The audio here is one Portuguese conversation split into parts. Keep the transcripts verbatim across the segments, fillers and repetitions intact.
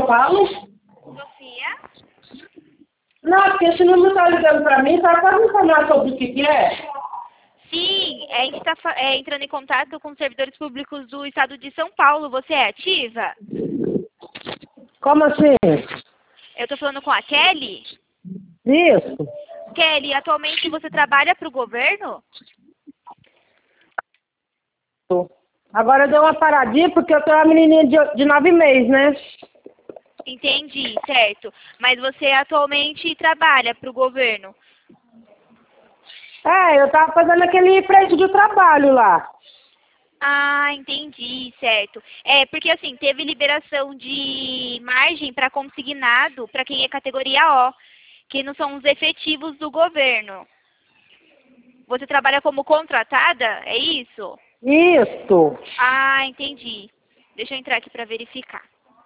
São Paulo? Sofia? Não, porque esse número está ligando para mim, tá? Pode me falar sobre o que, que é? Sim, a gente está é, entrando em contato com os servidores públicos do estado de São Paulo. Você é ativa? Como assim? Eu estou falando com a Kelly? Isso. Kelly, atualmente você trabalha para o governo? Agora eu dei uma paradinha porque eu tenho uma menininha de, de nove meses, né? Entendi, certo. Mas você atualmente trabalha para o governo? É, eu tava fazendo aquele frente de trabalho lá. Ah, entendi, certo. É, porque assim, teve liberação de margem para consignado para quem é categoria O, que não são os efetivos do governo. Você trabalha como contratada, é isso? Isso. Ah, entendi. Deixa eu entrar aqui para verificar.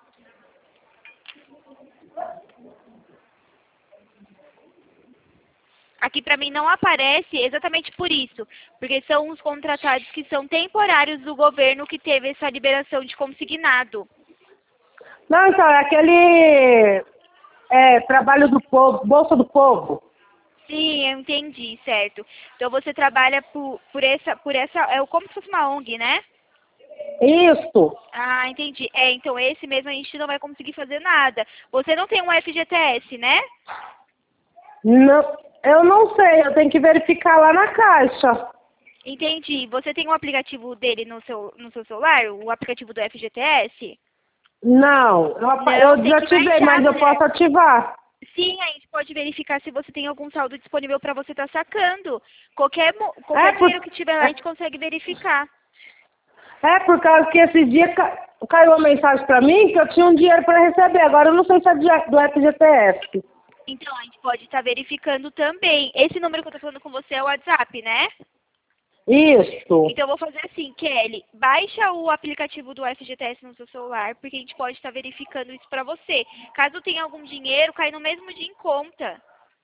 Aqui para mim não aparece exatamente por isso, porque são os contratados que são temporários do governo que teve essa liberação de consignado. Não, então, é aquele é, trabalho do povo, Bolsa do Povo. Sim, eu entendi, certo. Então você trabalha por, por essa, por essa, é como se fosse uma O N G, né? Isso. Ah, entendi. É, então esse mesmo a gente não vai conseguir fazer nada. Você não tem um F G T S, né? Não, eu não sei, eu tenho que verificar lá na caixa. Entendi. Você tem um aplicativo dele no seu, no seu celular, o aplicativo do F G T S? Não, eu, apa- Não, eu tem que desativei, baixar, mas eu mulher. posso ativar. Sim, a gente pode verificar se você tem algum saldo disponível para você estar sacando. Qualquer, mo- É, qualquer por, dinheiro que tiver lá, a gente consegue verificar. é por causa que esse dia ca, caiu uma mensagem pra mim que eu tinha um dinheiro para receber. Agora eu não sei se é de- do F G T S. Então, a gente pode estar verificando também. Esse número que eu estou falando com você é o WhatsApp, né? Isso. Então, eu vou fazer assim, Kelly. Baixa o aplicativo do F G T S no seu celular, porque a gente pode estar verificando isso para você. Caso tenha algum dinheiro, cai no mesmo dia em conta.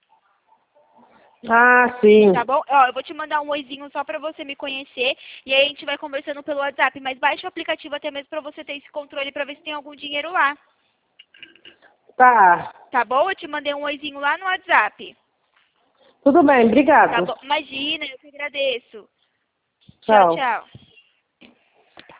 Ah, sim. Tá bom? Ó, eu vou te mandar um oizinho só pra você me conhecer. E aí a gente vai conversando pelo WhatsApp. Mas baixa o aplicativo até mesmo pra você ter esse controle pra ver se tem algum dinheiro lá. Tá. Tá bom? Eu te mandei um oizinho lá no WhatsApp. Tudo bem, Tá obrigado. bom? Imagina, eu que agradeço. Tchau, Tchau. tchau.